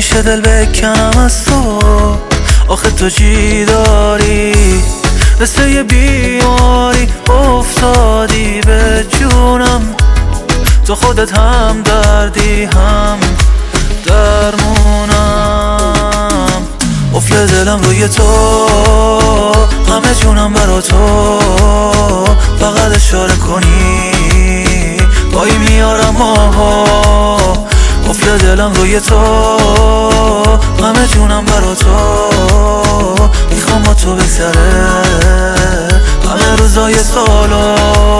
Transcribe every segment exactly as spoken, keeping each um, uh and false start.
میشه دل بکنم از تو، آخه تو چی داری؟ مثل یه بیماری افتادی به جونم، تو خودت هم دردی هم درمونم. قفل دلم روی تو، همه جونم برا تو، فقط اشاره کنی پایی میارم آها. قفل دلم روی تو، همه جونم برا تو، میخوام با تو بگذره همه روزای سالو.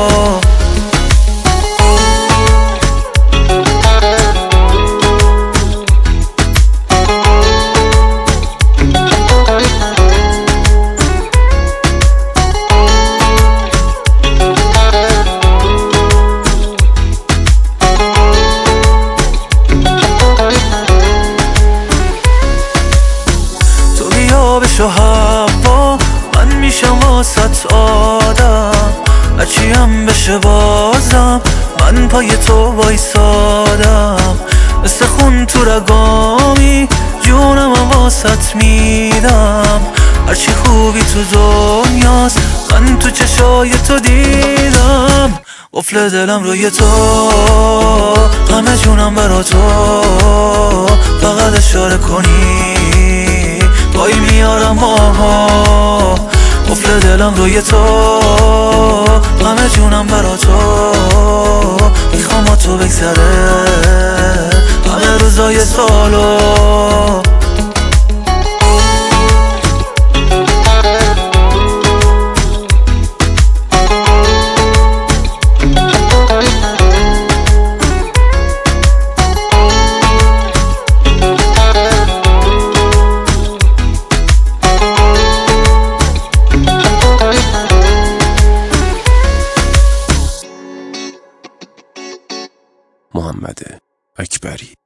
بشو هوا من میشم واسط آدم، هرچی هم بشه بازم من پای تو وایسادم. مثل خون تو رگامی جونم هم واسط میدم، هرچی خوبی تو دنیاست من تو چشای تو دیدم. قفل دلم روی تو، همه جونم برا تو، فقط اشاره کنی پایی میارم آها. قفل دلم روی تو، همه جونم برا تو، میخوام با تو بگذره همه روزای سالو. محمد اکبری.